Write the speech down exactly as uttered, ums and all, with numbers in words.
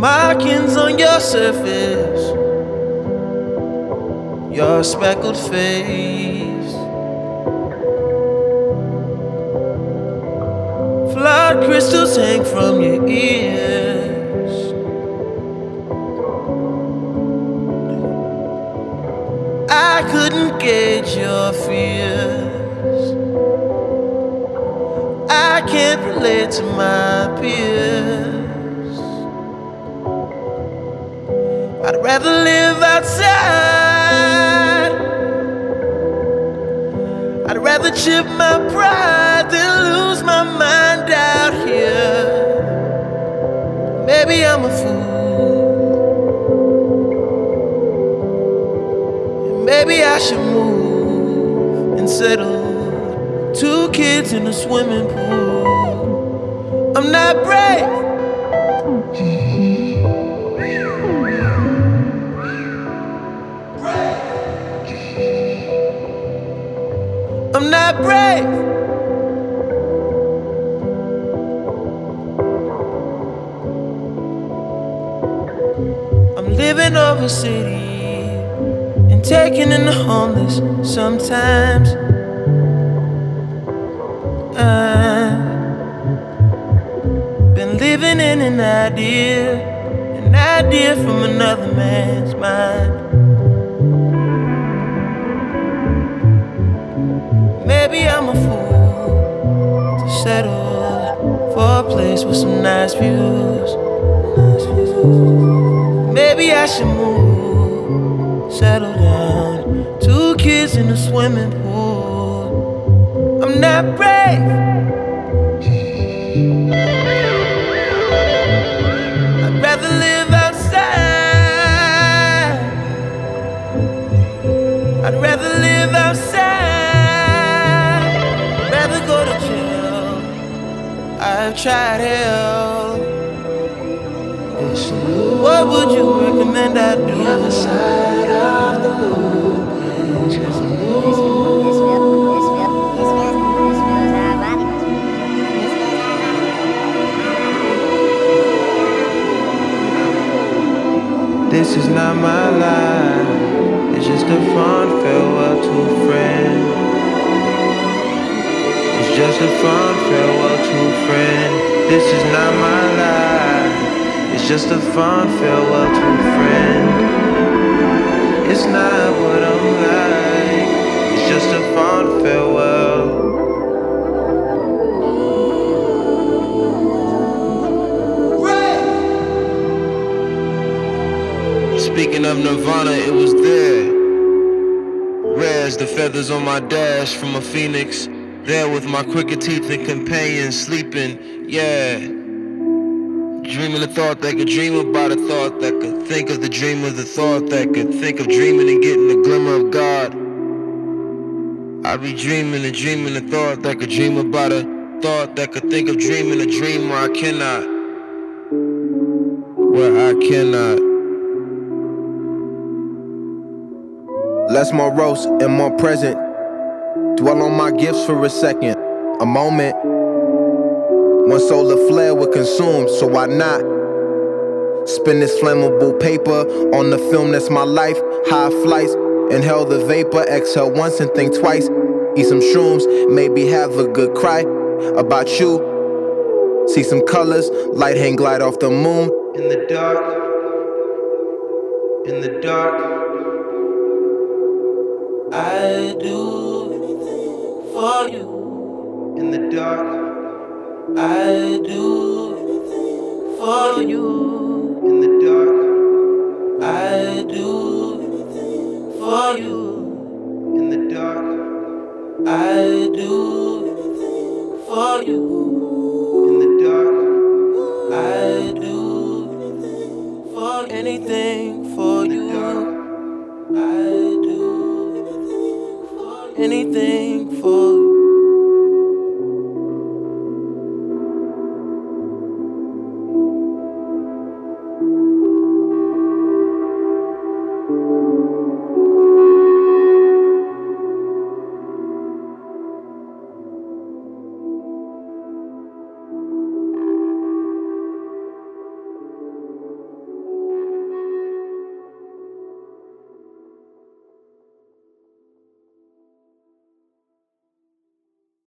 markings on your surface, your speckled face. Flood crystals hang from your ears. I couldn't gauge your fears. I can't relate to my peers. I'd rather live outside. I'd rather chip my pride than lose my mind out here. Maybe I'm a fool, and maybe I should move and settle. Two kids in a swimming pool. I'm not brave. I'm not brave. I'm living over city and taking in the homeless sometimes. I've been living in an idea, an idea from another man's mind. Maybe I'm a fool to settle for a place with some nice views. Maybe I should move, settle down. Two kids in a swimming pool. I'm not brave. I'd rather live outside. I'd rather live outside. Rather go to jail. I've tried hell. What would you recommend I do? The other side of the moon. This is not my life. It's just a fond farewell to a friend. It's just a fond farewell to a friend. This is not my life. It's just a fond farewell to a friend. It's not what I'm like. It's just a fond farewell. Speaking of Nirvana, it was there. Rare as the feathers on my dash from a phoenix. There with my crooked teeth and companions sleeping, yeah. Dreaming a thought that could dream about a thought that could think of the dream of the thought that could think of dreaming and getting the glimmer of God. I'd be dreaming and dreaming a thought that could dream about a thought that could think of dreaming a dream where I cannot. Where I cannot. Less morose and more present. Dwell on my gifts for a second. A moment. One solar flare would consume, so why not? Spin this flammable paper on the film that's my life. High flights, inhale the vapor, exhale once and think twice. Eat some shrooms, maybe have a good cry about you. See some colors, light hang glide off the moon. In the dark, in the dark, I do anything for you. In the dark, I do anything for you. In the dark, I do anything for you. In the dark, I do anything for you. In the dark, I do anything for anything for you. I do anything for you.